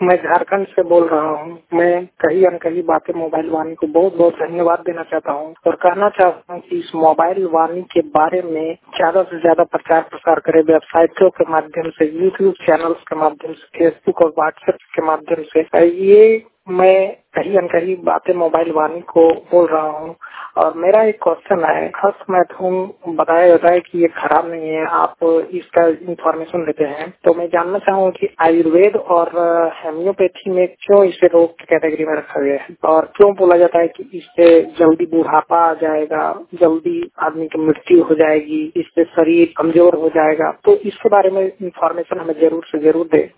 मैं झारखंड से बोल रहा हूँ। मैं कहीं अनकही बातें मोबाइल वाणी को बहुत बहुत धन्यवाद देना चाहता हूँ और कहना चाहता हूँ कि इस मोबाइल वाणी के बारे में ज्यादा से ज्यादा प्रचार प्रसार करें, वेबसाइटों के माध्यम से, यूट्यूब चैनल्स के माध्यम से, फेसबुक और व्हाट्सएप के माध्यम से। ये मैं कहीं अनकही बातें मोबाइल वाणी को बोल रहा हूँ। और मेरा एक क्वेश्चन है, फर्स्ट मैथून बताया जाता है कि ये खराब नहीं है, आप इसका इंफॉर्मेशन देते हैं, तो मैं जानना चाहूँगा कि आयुर्वेद और होम्योपैथी में क्यों इसे रोग की कैटेगरी में रखा गया है और क्यों बोला जाता है कि इससे जल्दी बुढ़ापा आ जाएगा, जल्दी आदमी की मृत्यु हो जाएगी, इससे शरीर कमजोर हो जाएगा। तो इसके बारे में इंफॉर्मेशन हमें जरूर से जरूर दे।